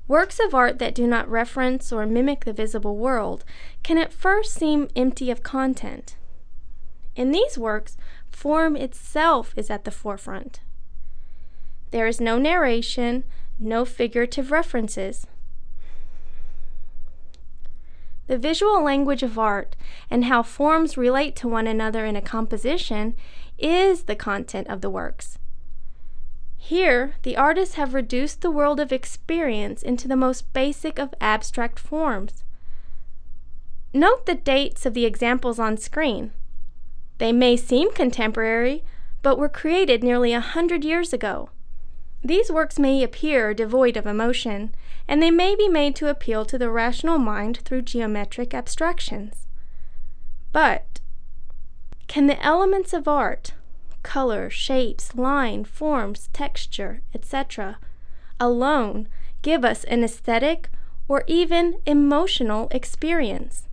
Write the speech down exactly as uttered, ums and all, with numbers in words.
Works of art that do not reference or mimic the visible world can at first seem empty of content. In these works, form itself is at the forefront. There is no narration, no figurative references. The visual language of art and how forms relate to one another in a composition is the content of the works. Here, the artists have reduced the world of experience into the most basic of abstract forms. Note the dates of the examples on screen. They may seem contemporary, but were created nearly a hundred years ago. These works may appear devoid of emotion, and they may be made to appeal to the rational mind through geometric abstractions. But can the elements of art, color, shapes, line, forms, texture, et cetera, alone give us an aesthetic or even emotional experience?